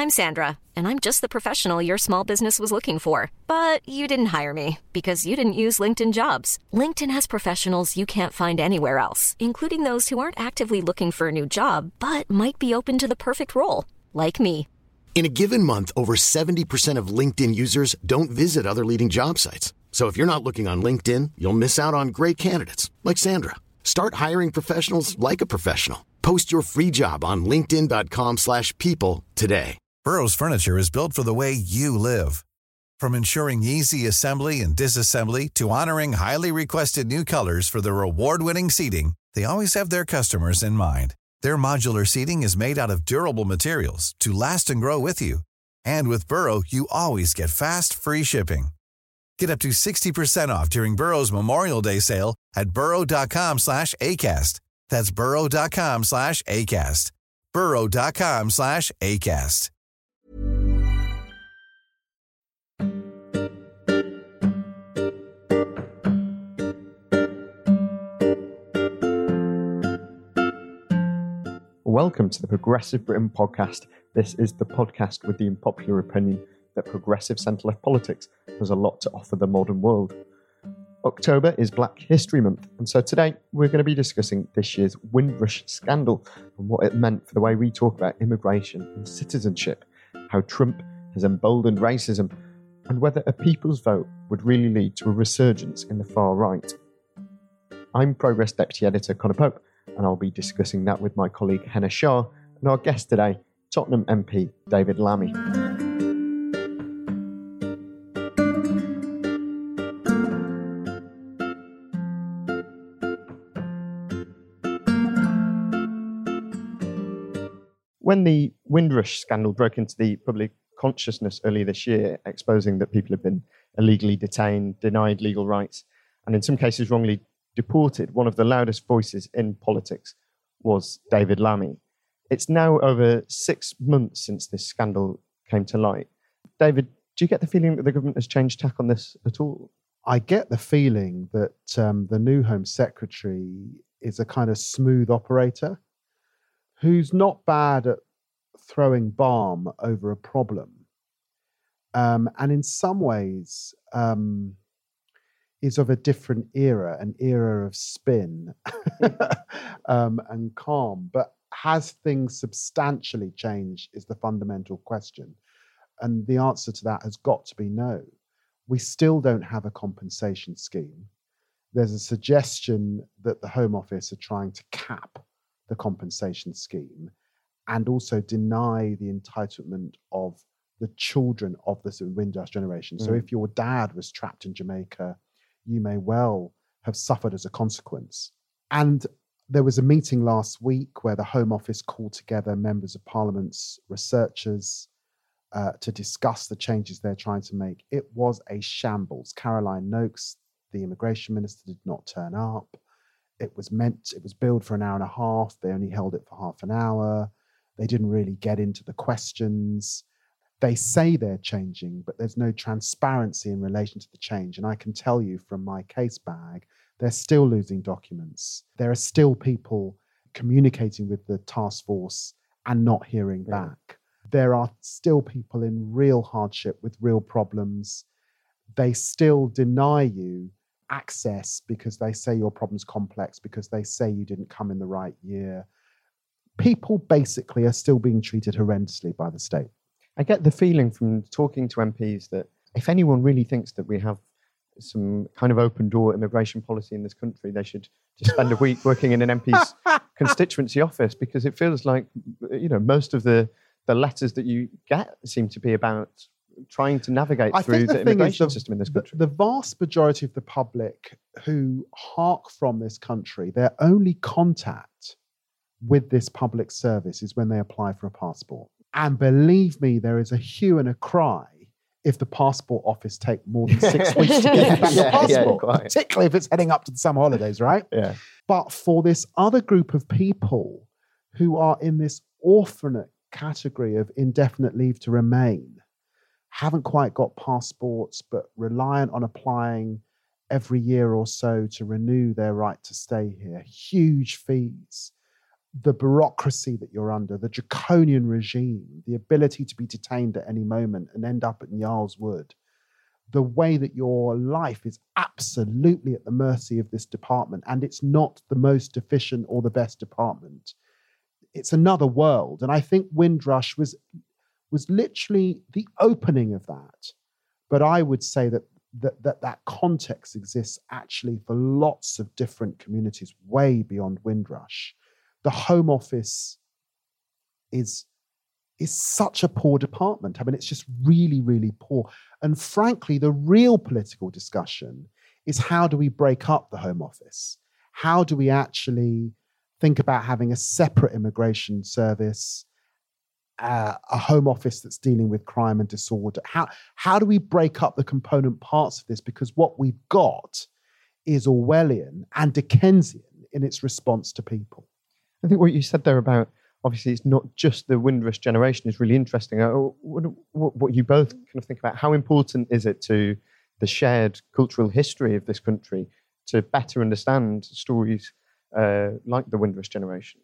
I'm Sandra, and I'm just the professional your small business was looking for. But you didn't hire me because you didn't use LinkedIn Jobs. LinkedIn has professionals you can't find anywhere else, including those who aren't actively looking for a new job, but might be open to the perfect role, like me. In a given month, over 70% of LinkedIn users don't visit other leading job sites. So if you're not looking on LinkedIn, you'll miss out on great candidates like Sandra. Start hiring professionals like a professional. Post your free job on linkedin.com/people today. Burrow's furniture is built for the way you live. From ensuring easy assembly and disassembly to honoring highly requested new colors for their award-winning seating, they always have their customers in mind. Their modular seating is made out of durable materials to last and grow with you. And with Burrow, you always get fast, free shipping. Get up to 60% off during Burrow's Memorial Day sale at burrow.com/ACAST. That's burrow.com/ACAST. burrow.com/ACAST. Welcome to the Progressive Britain podcast. This is the podcast with the unpopular opinion that progressive centre-left politics has a lot to offer the modern world. October is Black History Month, and so today we're going to be discussing this year's Windrush scandal and what it meant for the way we talk about immigration and citizenship, how Trump has emboldened racism, and whether a people's vote would really lead to a resurgence in the far right. I'm Progress Deputy Editor Conor Pope, and I'll be discussing that with my colleague Henna Shah and our guest today, Tottenham MP David Lammy. When the Windrush scandal broke into the public consciousness earlier this year, exposing that people had been illegally detained, denied legal rights, and in some cases wrongly deported, one of the loudest voices in politics was David Lammy. It's now over 6 months since this scandal came to light. David, do you get the feeling that the government has changed tack on this at all? I get the feeling that the new Home Secretary is a kind of smooth operator who's not bad at throwing balm over a problem. And in some ways is of a different era, an era of spin and calm. But has things substantially changed is the fundamental question. And the answer to that has got to be no. We still don't have a compensation scheme. There's a suggestion that the Home Office are trying to cap the compensation scheme and also deny the entitlement of the children of the Windrush generation. So if your dad was trapped in Jamaica, you may well have suffered as a consequence. And there was a meeting last week where the Home Office called together members of Parliament's researchers to discuss the changes they're trying to make. It was a shambles. Caroline Noakes, the immigration minister, did not turn up. It was billed for an hour and a half. They only held it for half an hour. They didn't really get into the questions. They say they're changing, but there's no transparency in relation to the change. And I can tell you from my case bag, they're still losing documents. There are still people communicating with the task force and not hearing back. There are still people in real hardship with real problems. They still deny you access because they say your problem's complex, because they say you didn't come in the right year. People basically are still being treated horrendously by the state. I get the feeling from talking to MPs that if anyone really thinks that we have some kind of open door immigration policy in this country, they should just spend a week working in an MP's constituency office, because it feels like, most of the letters that you get seem to be about trying to navigate through the immigration system in this country. The vast majority of the public who hark from this country, their only contact with this public service is when they apply for a passport. And believe me, there is a hue and a cry if the passport office take more than 6 weeks to get back the passport, particularly if it's heading up to the summer holidays, right? Yeah. But for this other group of people who are in this orphanate category of indefinite leave to remain, haven't quite got passports, but reliant on applying every year or so to renew their right to stay here, huge fees, the bureaucracy that you're under, the draconian regime, the ability to be detained at any moment and end up at Yarl's Wood, the way that your life is absolutely at the mercy of this department, and it's not the most efficient or the best department. It's another world. And I think Windrush was literally the opening of that. But I would say that context exists actually for lots of different communities way beyond Windrush. The Home Office is such a poor department. I mean, it's just really, really poor. And frankly, the real political discussion is, how do we break up the Home Office? How do we actually think about having a separate immigration service, a Home Office that's dealing with crime and disorder? How do we break up the component parts of this? Because what we've got is Orwellian and Dickensian in its response to people. I think what you said there about, obviously, it's not just the Windrush generation is really interesting. What you both kind of think about, how important is it to the shared cultural history of this country to better understand stories like the Windrush generation?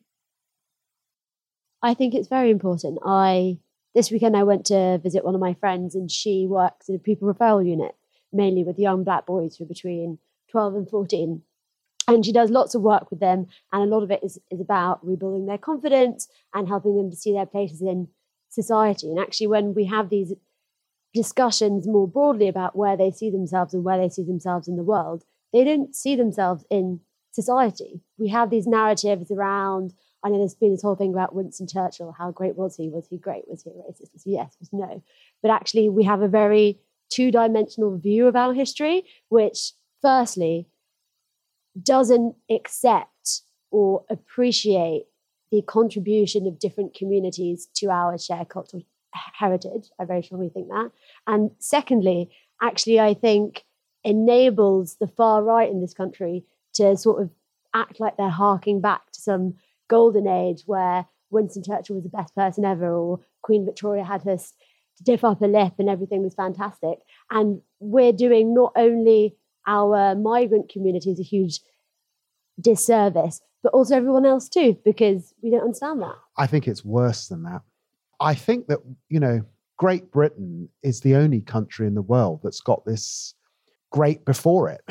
I think it's very important. This weekend I went to visit one of my friends, and she works in a pupil referral unit, mainly with young black boys who are between 12 and 14. And she does lots of work with them, and a lot of it is about rebuilding their confidence and helping them to see their places in society. And actually, when we have these discussions more broadly about where they see themselves and where they see themselves in the world, they don't see themselves in society. We have these narratives around, I know there's been this whole thing about Winston Churchill, how great was he? Was he great? Was he racist? Was he yes? Was no? But actually, we have a very two-dimensional view of our history, which firstly doesn't accept or appreciate the contribution of different communities to our shared cultural heritage. I very strongly think that. And secondly, actually, I think enables the far right in this country to sort of act like they're harking back to some golden age where Winston Churchill was the best person ever, or Queen Victoria had her stiff upper lip and everything was fantastic. And we're doing not only our migrant communities a huge disservice, but also everyone else too, because we don't understand that. I think it's worse than that. I think that, Great Britain is the only country in the world that's got this great before it.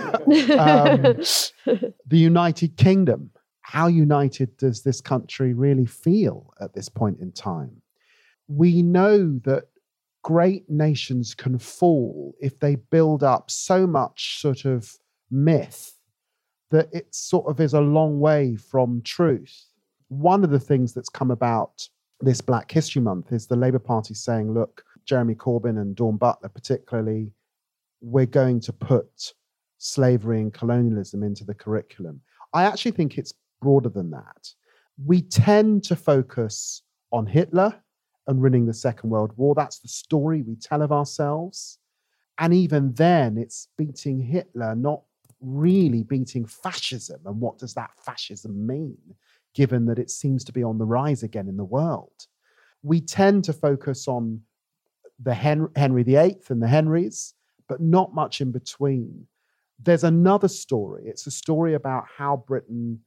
The United Kingdom, how united does this country really feel at this point in time? We know that great nations can fall if they build up so much sort of myth that it sort of is a long way from truth. One of the things that's come about this Black History Month is the Labour Party saying, look, Jeremy Corbyn and Dawn Butler particularly, we're going to put slavery and colonialism into the curriculum. I actually think it's broader than that. We tend to focus on Hitler and winning the Second World War. That's the story we tell of ourselves. And even then, it's beating Hitler, not really beating fascism. And what does that fascism mean, given that it seems to be on the rise again in the world? We tend to focus on the Henry VIII and the Henrys, but not much in between. There's another story. It's a story about how Britain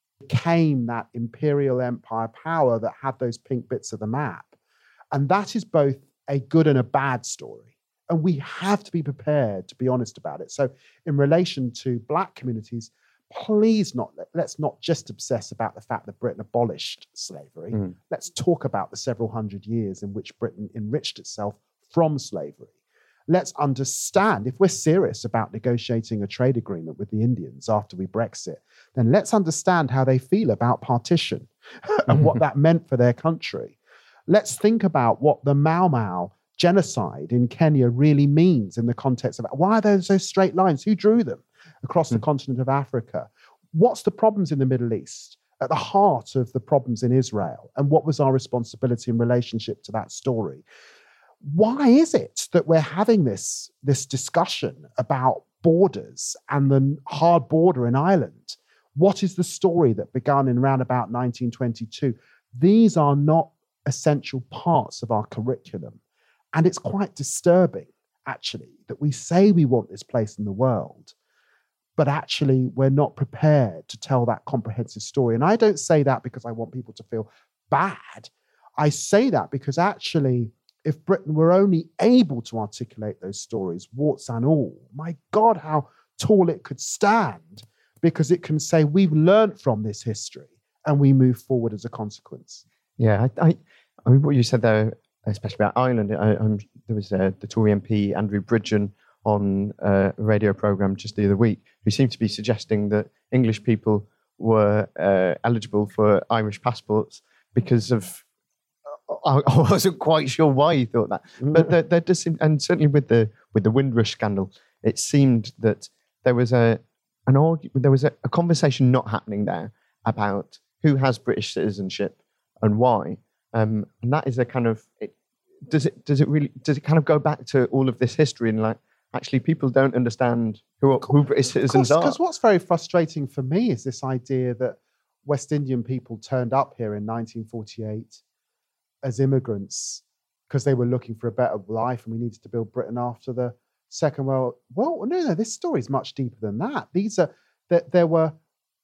became that imperial empire power that had those pink bits of the map. And that is both a good and a bad story. And we have to be prepared to be honest about it. So in relation to Black communities, please let's not just obsess about the fact that Britain abolished slavery. Let's talk about the several hundred years in which Britain enriched itself from slavery. Let's understand, if we're serious about negotiating a trade agreement with the Indians after we Brexit, then let's understand how they feel about partition and what that meant for their country. Let's think about what the Mau Mau genocide in Kenya really means in the context of why are there those straight lines? Who drew them across the continent of Africa? What's the problems in the Middle East at the heart of the problems in Israel? And what was our responsibility in relationship to that story? Why is it that we're having this discussion about borders and the hard border in Ireland? What is the story that began in around about 1922? These are not essential parts of our curriculum. And it's quite disturbing, actually, that we say we want this place in the world, but actually we're not prepared to tell that comprehensive story. And I don't say that because I want people to feel bad. I say that because actually, if Britain were only able to articulate those stories, warts and all, my God, how tall it could stand, because it can say we've learned from this history and we move forward as a consequence. Yeah, I mean, what you said there, especially about Ireland, there was the Tory MP, Andrew Bridgen, on a radio programme just the other week, who seemed to be suggesting that English people were eligible for Irish passports because of, I wasn't quite sure why he thought that, but there does seem, and certainly with the Windrush scandal, it seemed that there was a conversation not happening there about who has British citizenship and why, and that is a kind of does it kind of go back to all of this history and like actually people don't understand who British citizens are. Because what's very frustrating for me is this idea that West Indian people turned up here in 1948 as immigrants because they were looking for a better life and we needed to build Britain after the Second World. Well, no, this story is much deeper than that. There were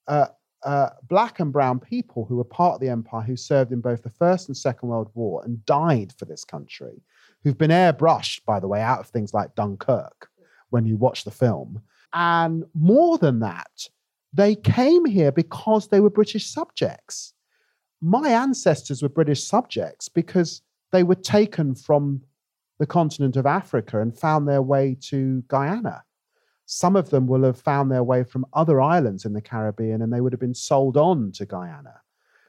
black and brown people who were part of the empire who served in both the First and Second World War and died for this country, who've been airbrushed, by the way, out of things like Dunkirk when you watch the film. And more than that, they came here because they were British subjects. My ancestors were British subjects because they were taken from the continent of Africa and found their way to Guyana. Some of them will have found their way from other islands in the Caribbean and they would have been sold on to Guyana.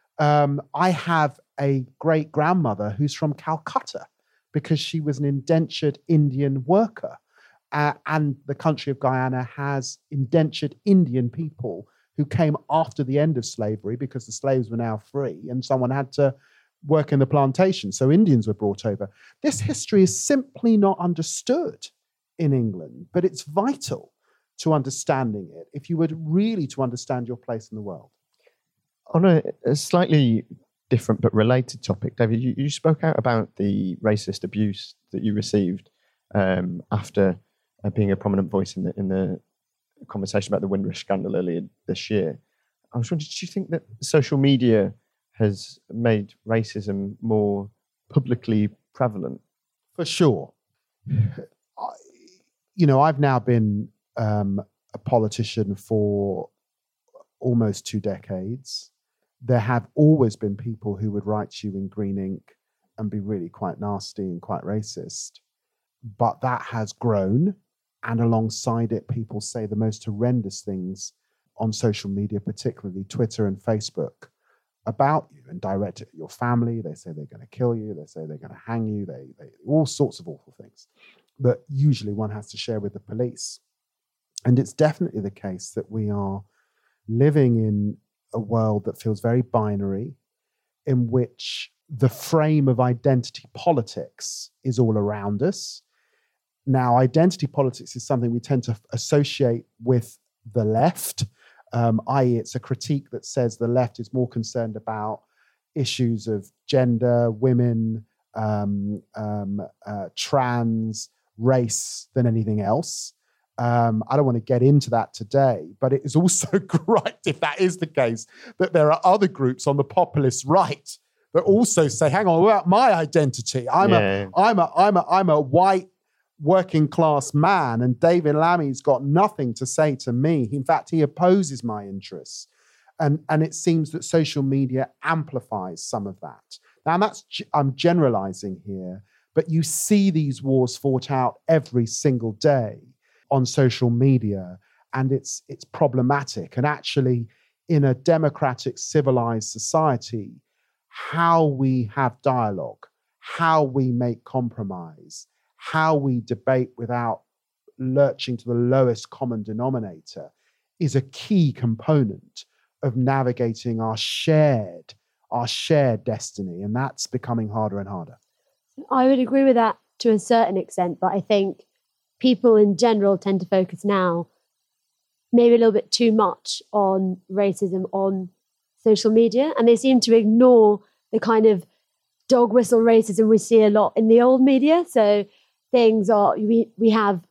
I have a great-grandmother who's from Calcutta because she was an indentured Indian worker. And the country of Guyana has indentured Indian people who came after the end of slavery because the slaves were now free and someone had to work in the plantation. So Indians were brought over. This history is simply not understood in England, but it's vital to understanding it if you were really to understand your place in the world. On a slightly different but related topic, David, you spoke out about the racist abuse that you received after being a prominent voice in the conversation about the Windrush scandal earlier this year. I was wondering, do you think that social media has made racism more publicly prevalent? For sure. I've now been a politician for almost 2 decades. There have always been people who would write to you in green ink and be really quite nasty and quite racist. But that has grown. And alongside it, people say the most horrendous things on social media, particularly Twitter and Facebook, about you and direct it at your family. They say they're going to kill you. They say they're going to hang you. They all sorts of awful things that usually one has to share with the police. And it's definitely the case that we are living in a world that feels very binary, in which the frame of identity politics is all around us. Now, identity politics is something we tend to associate with the left, i.e. it's a critique that says the left is more concerned about issues of gender, women, trans, race than anything else. I don't want to get into that today, but it is also correct, if that is the case, that there are other groups on the populist right that also say, hang on, what about my identity? I'm a white working class man, and David Lammy's got nothing to say to me. In fact, he opposes my interests. And it seems that social media amplifies some of that. Now, I'm generalizing here, but you see these wars fought out every single day on social media, and it's problematic. And actually, in a democratic, civilized society, how we have dialogue, how we make compromise, how we debate without lurching to the lowest common denominator is a key component of navigating our shared destiny. And that's becoming harder and harder. I would agree with that to a certain extent, but I think people in general tend to focus now maybe a little bit too much on racism on social media, and they seem to ignore the kind of dog whistle racism we see a lot in the old media. So things are, we have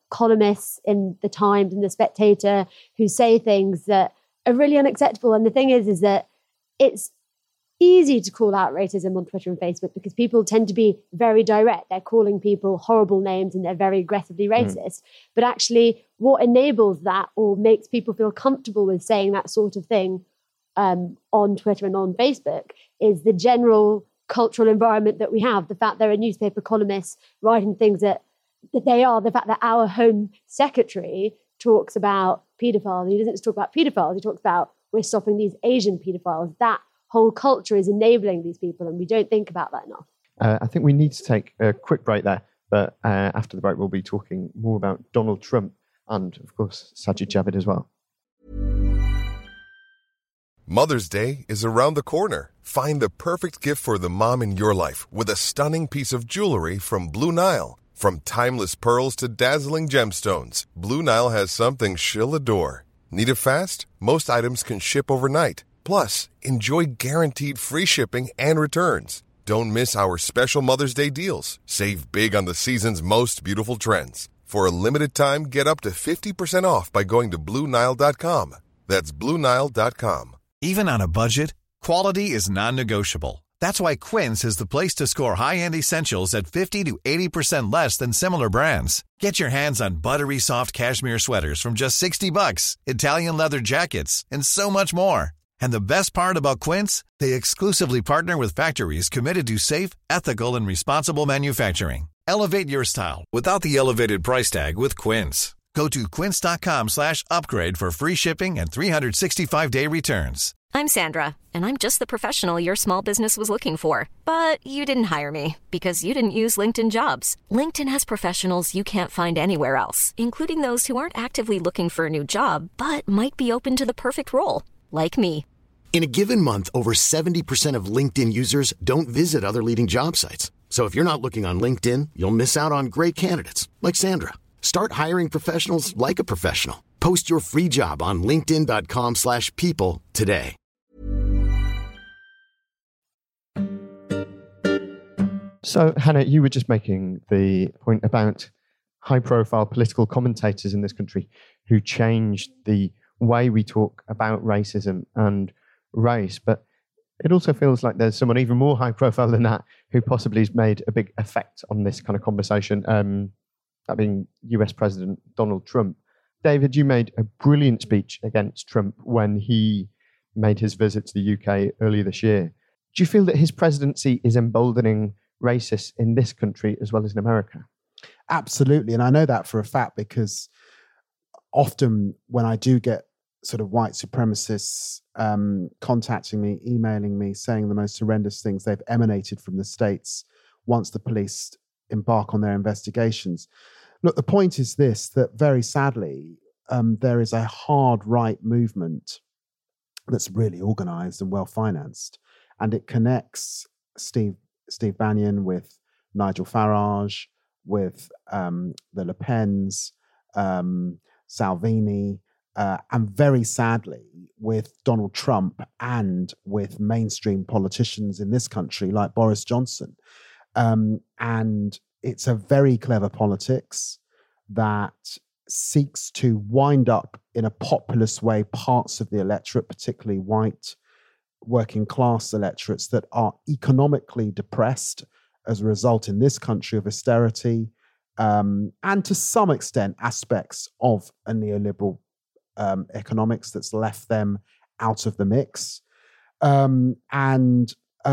columnists in the Times and the Spectator who say things that are really unacceptable. And the thing is that it's easy to call out racism on Twitter and Facebook because people tend to be very direct. They're calling people horrible names and they're very aggressively racist. But actually, what enables that or makes people feel comfortable with saying that sort of thing on Twitter and on Facebook is the general cultural environment that we have. The fact there are newspaper columnists writing things that they are, the fact that our Home Secretary talks about paedophiles. He doesn't just talk about paedophiles, he talks about we're stopping these Asian paedophiles. That whole culture is enabling these people, and we don't think about that enough. I think we need to take a quick break there, but after the break, we'll be talking more about Donald Trump and, of course, Sajid Javid as well. Mother's Day is around the corner. Find the perfect gift for the mom in your life with a stunning piece of jewelry from Blue Nile. From timeless pearls to dazzling gemstones, Blue Nile has something she'll adore. Need it fast? Most items can ship overnight. Plus, enjoy guaranteed free shipping and returns. Don't miss our special Mother's Day deals. Save big on the season's most beautiful trends. For a limited time, get up to 50% off by going to BlueNile.com. That's BlueNile.com. Even on a budget, quality is non-negotiable. That's why Quince is the place to score high-end essentials at 50 to 80% less than similar brands. Get your hands on buttery soft cashmere sweaters from just $60, Italian leather jackets, and so much more. And the best part about Quince, they exclusively partner with factories committed to safe, ethical, and responsible manufacturing. Elevate your style without the elevated price tag with Quince. Go to quince.com/upgrade for free shipping and 365-day returns. I'm Sandra, and I'm just the professional your small business was looking for. But you didn't hire me because you didn't use LinkedIn Jobs. LinkedIn has professionals you can't find anywhere else, including those who aren't actively looking for a new job, but might be open to the perfect role, like me. In a given month, over 70% of LinkedIn users don't visit other leading job sites. So if you're not looking on LinkedIn, you'll miss out on great candidates like Sandra. Start hiring professionals like a professional. Post your free job on linkedin.com/people today. So, Hannah, you were just making the point about high-profile political commentators in this country who changed the way we talk about racism and race. But it also feels like there's someone even more high-profile than that who possibly has made a big effect on this kind of conversation. That being US President Donald Trump. David, you made a brilliant speech against Trump when he made his visit to the UK earlier this year. Do you feel that his presidency is emboldening racists in this country as well as in America? Absolutely. And I know that for a fact because often when I do get sort of white supremacists contacting me, emailing me, saying the most horrendous things, they've emanated from the States once the police embark on their investigations. Look, the point is this, that very sadly, there is a hard right movement that's really organized and well-financed, and it connects Steve Bannon with Nigel Farage, with the Le Pens, Salvini, and very sadly with Donald Trump and with mainstream politicians in this country like Boris Johnson. And it's a very clever politics that seeks to wind up in a populist way parts of the electorate, particularly white working class electorates that are economically depressed as a result in this country of austerity, and to some extent aspects of a neoliberal economics that's left them out of the mix, and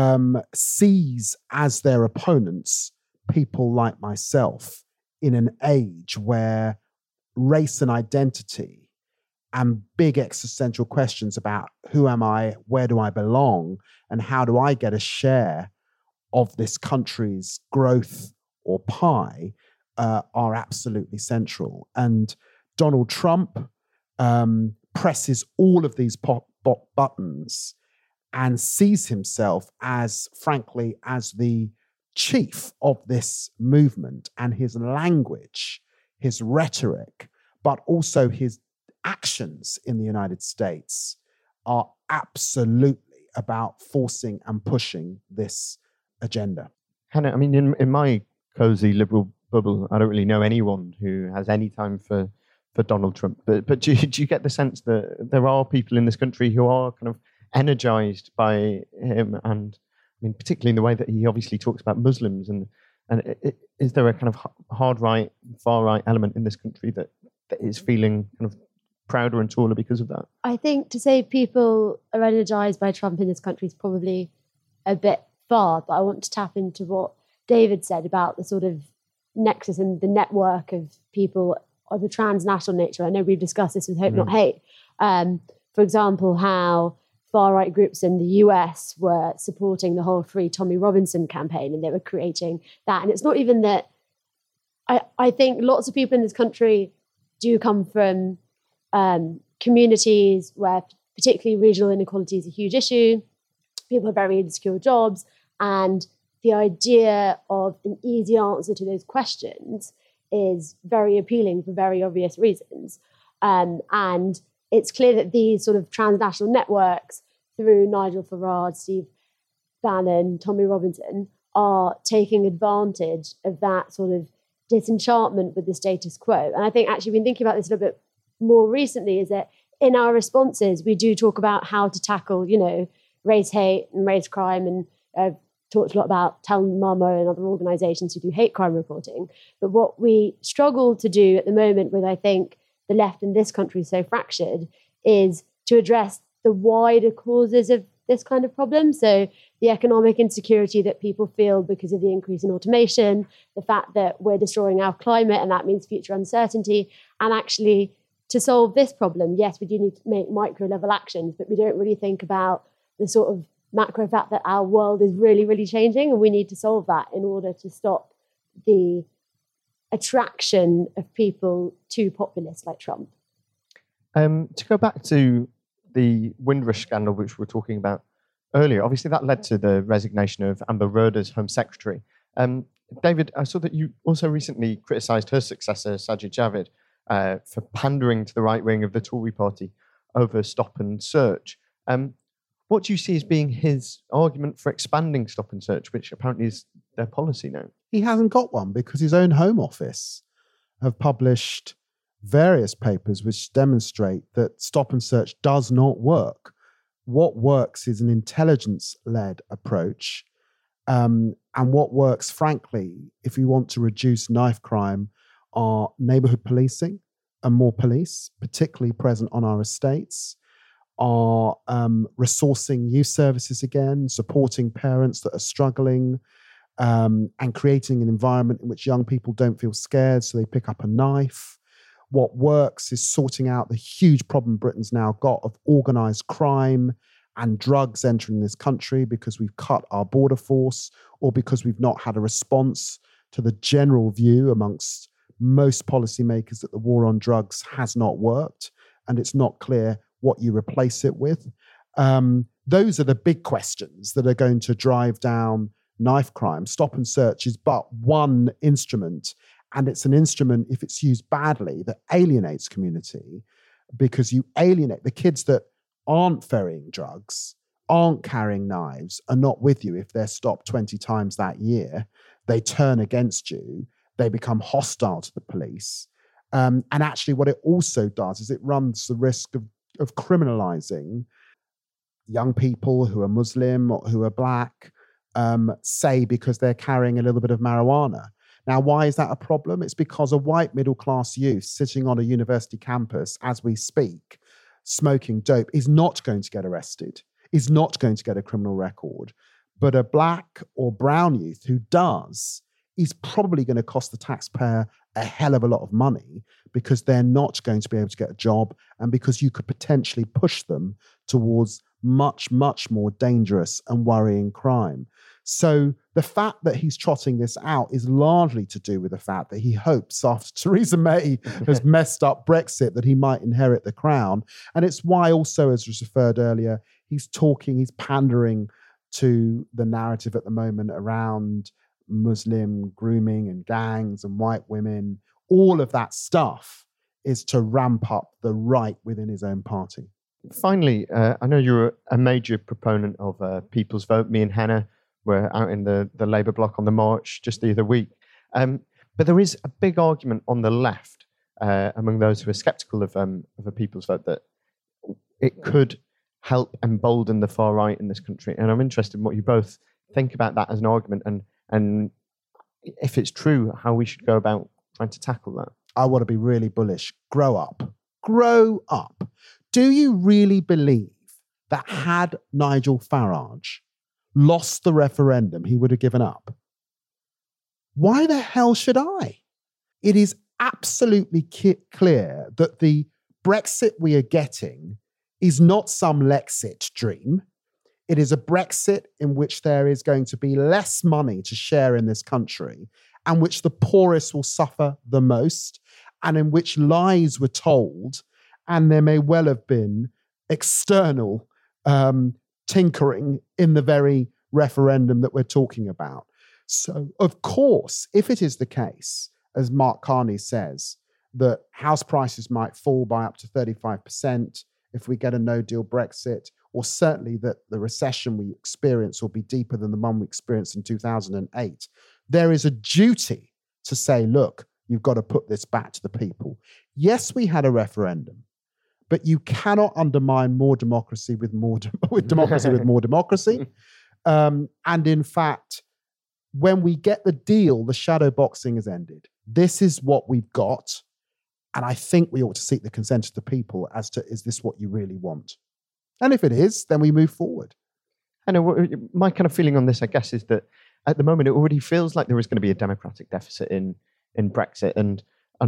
sees as their opponents people like myself in an age where race and identity and big existential questions about who am I, where do I belong, and how do I get a share of this country's growth or pie are absolutely central. And Donald Trump presses all of these buttons and sees himself as, frankly, as the chief of this movement, and his language, his rhetoric, but also his actions in the United States are absolutely about forcing and pushing this agenda. Hannah, I mean, in my cozy liberal bubble, I don't really know anyone who has any time for Donald Trump. But do you get the sense that there are people in this country who are kind of energized by him, and I mean, particularly in the way that he obviously talks about Muslims, and is there a kind of hard right, far right element in this country that is feeling kind of prouder and taller because of that? I think to say people are energized by Trump in this country is probably a bit far, but I want to tap into what David said about the sort of nexus and the network of people of a transnational nature. I know we've discussed this with Hope Not Hate. For example, how far-right groups in the US were supporting the whole Free Tommy Robinson campaign, and they were creating that. And it's not even that, I think lots of people in this country do come from communities where particularly regional inequality is a huge issue. People have very insecure jobs, and the idea of an easy answer to those questions is very appealing for very obvious reasons. And it's clear that these sort of transnational networks through Nigel Farage, Steve Bannon, Tommy Robinson are taking advantage of that sort of disenchantment with the status quo. And I think actually been thinking about this a little bit more recently, is that in our responses, we do talk about how to tackle, race hate and race crime, and talked a lot about Tell Mama and other organisations who do hate crime reporting. But what we struggle to do at the moment with, I think, the left in this country so fractured, is to address the wider causes of this kind of problem. So the economic insecurity that people feel because of the increase in automation, the fact that we're destroying our climate and that means future uncertainty. And actually, to solve this problem, yes, we do need to make micro-level actions, but we don't really think about the sort of macro fact that our world is really, really changing, and we need to solve that in order to stop the attraction of people to populists like Trump. To go back to the Windrush scandal, which we were talking about earlier, obviously that led to the resignation of Amber Rudd as Home Secretary. David, I saw that you also recently criticised her successor, Sajid Javid, for pandering to the right wing of the Tory party over Stop and Search. What do you see as being his argument for expanding Stop and Search, which apparently is their policy now? He hasn't got one because his own Home Office have published various papers which demonstrate that Stop and Search does not work. What works is an intelligence-led approach. And what works, frankly, if you want to reduce knife crime, are neighbourhood policing and more police, particularly present on our estates, are resourcing youth services again, supporting parents that are struggling, and creating an environment in which young people don't feel scared, so they pick up a knife. What works is sorting out the huge problem Britain's now got of organised crime and drugs entering this country because we've cut our border force, or because we've not had a response to the general view amongst most policymakers that the war on drugs has not worked, and it's not clear what you replace it with. Those are the big questions that are going to drive down knife crime. Stop and Search is but one instrument, and it's an instrument, if it's used badly, that alienates community, because you alienate the kids that aren't ferrying drugs, aren't carrying knives, are not with you. If they're stopped 20 times that year, they turn against you, they become hostile to the police. And actually what it also does is it runs the risk of criminalizing young people who are Muslim or who are black, say because they're carrying a little bit of marijuana. Now, why is that a problem? It's because a white middle-class youth sitting on a university campus as we speak, smoking dope, is not going to get arrested, is not going to get a criminal record. But a black or brown youth who does is probably going to cost the taxpayer a hell of a lot of money, because they're not going to be able to get a job, and because you could potentially push them towards much, much more dangerous and worrying crime. So the fact that he's trotting this out is largely to do with the fact that he hopes, after Theresa May has messed up Brexit, that he might inherit the crown. And it's why also, as was referred earlier, he's pandering to the narrative at the moment around Muslim grooming and gangs and white women. All of that stuff is to ramp up the right within his own party. Finally, I know you're a major proponent of People's Vote. Me and Hannah were out in the Labour bloc on the march just the other week. But there is a big argument on the left among those who are sceptical of a people's vote that it could help embolden the far right in this country. And I'm interested in what you both think about that as an argument, and if it's true, how we should go about trying to tackle that. I want to be really bullish. Grow up. Grow up. Do you really believe that had Nigel Farage lost the referendum, he would have given up? Why the hell should I? It is absolutely clear that the Brexit we are getting is not some Lexit dream. It is a Brexit in which there is going to be less money to share in this country, and which the poorest will suffer the most, and in which lies were told, and there may well have been external tinkering in the very referendum that we're talking about. So, of course, if it is the case, as Mark Carney says, that house prices might fall by up to 35% if we get a no-deal Brexit, or certainly that the recession we experience will be deeper than the one we experienced in 2008, there is a duty to say, look, you've got to put this back to the people. Yes, we had a referendum, but you cannot undermine more democracy with more democracy with more democracy. And in fact, when we get the deal, the shadow boxing has ended. This is what we've got. And I think we ought to seek the consent of the people as to, is this what you really want? And if it is, then we move forward. I know my kind of feeling on this, I guess, is that at the moment, it already feels like there is going to be a democratic deficit in Brexit, and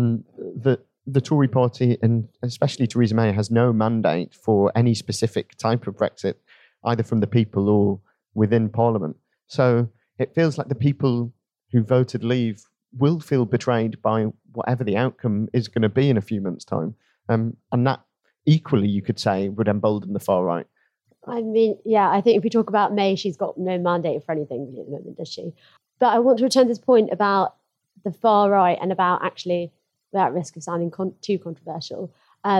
the Tory party, and especially Theresa May, has no mandate for any specific type of Brexit, either from the people or within Parliament. So it feels like the people who voted Leave will feel betrayed by whatever the outcome is going to be in a few months' time. And that equally, you could say, would embolden the far right. I mean, yeah, I think if we talk about May, she's got no mandate for anything really at the moment, does she? But I want to return to this point about the far right and about actually, without risk of sounding too controversial,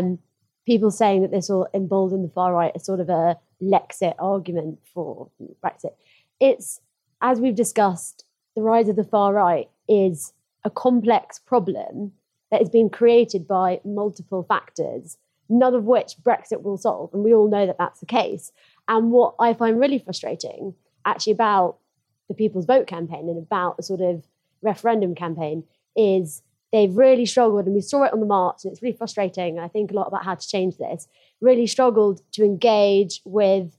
people saying that this will embolden the far right is sort of a Lexit argument for Brexit. It's, as we've discussed, the rise of the far right is a complex problem that is being created by multiple factors, none of which Brexit will solve. And we all know that that's the case. And what I find really frustrating actually about the People's Vote campaign and about the sort of referendum campaign is they've really struggled, and we saw it on the march, and it's really frustrating. I think a lot about how to change this, really struggled to engage with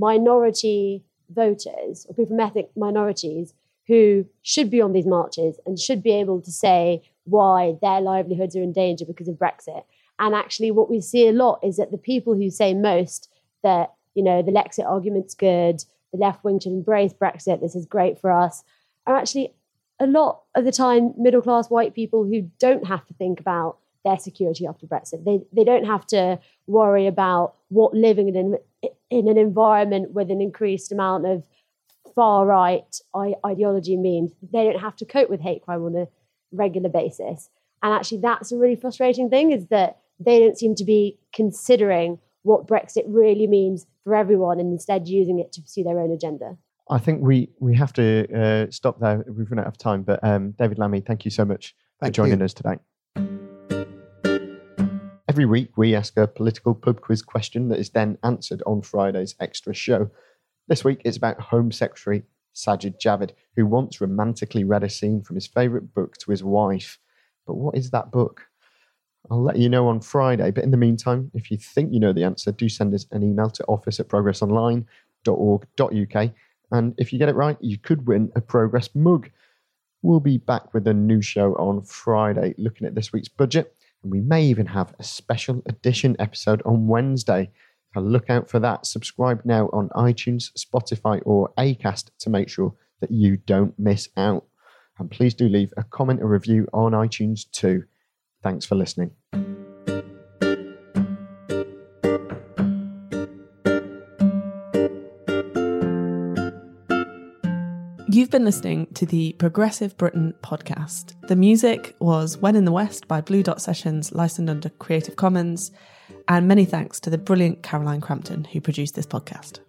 minority voters or people from ethnic minorities who should be on these marches and should be able to say why their livelihoods are in danger because of Brexit. And actually what we see a lot is that the people who say most that, you know, the Lexit argument's good, the left wing should embrace Brexit, this is great for us, are actually a lot of the time middle-class white people who don't have to think about their security after Brexit. They don't have to worry about what living in an environment with an increased amount of far-right ideology means. They don't have to cope with hate crime on a regular basis. And actually that's a really frustrating thing, is that they don't seem to be considering what Brexit really means for everyone and instead using it to pursue their own agenda. I think we have to stop there. We've run out of time. But David Lammy, thank you so much for joining us today. Every week, we ask a political pub quiz question that is then answered on Friday's extra show. This week, it's about Home Secretary Sajid Javid, who once romantically read a scene from his favourite book to his wife. But what is that book? I'll let you know on Friday. But in the meantime, if you think you know the answer, do send us an email to office@progressonline.org.uk. And if you get it right, you could win a Progress mug. We'll be back with a new show on Friday, looking at this week's budget. And we may even have a special edition episode on Wednesday. So look out for that. Subscribe now on iTunes, Spotify, or Acast to make sure that you don't miss out. And please do leave a comment or review on iTunes too. Thanks for listening. You've been listening to the Progressive Britain podcast. The music was When in the West by Blue Dot Sessions, licensed under Creative Commons. And many thanks to the brilliant Caroline Crampton, who produced this podcast.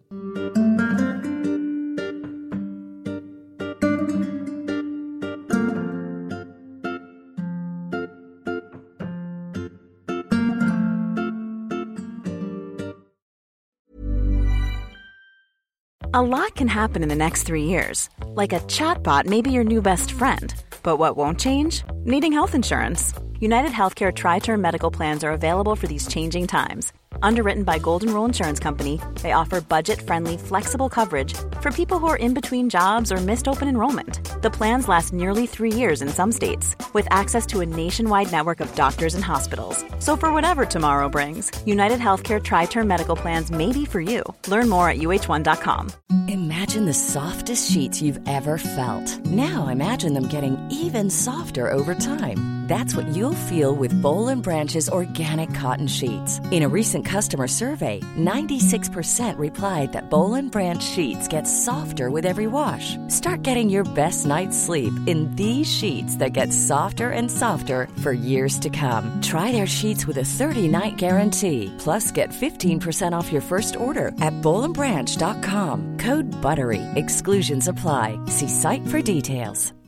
A lot can happen in the next 3 years. Like a chatbot may be your new best friend. But what won't change? Needing health insurance. United Healthcare Tri-Term Medical Plans are available for these changing times. Underwritten by Golden Rule Insurance Company, they offer budget-friendly, flexible coverage for people who are in between jobs or missed open enrollment. The plans last nearly 3 years in some states, with access to a nationwide network of doctors and hospitals. So for whatever tomorrow brings, United Healthcare Tri-Term Medical Plans may be for you. Learn more at uh1.com. Imagine the softest sheets you've ever felt. Now imagine them getting even softer over time. That's what you'll feel with Boll & Branch's organic cotton sheets. In a recent customer survey, 96% replied that Boll & Branch sheets get softer with every wash. Start getting your best night's sleep in these sheets that get softer and softer for years to come. Try their sheets with a 30-night guarantee. Plus, get 15% off your first order at bollandbranch.com. Code BUTTERY. Exclusions apply. See site for details.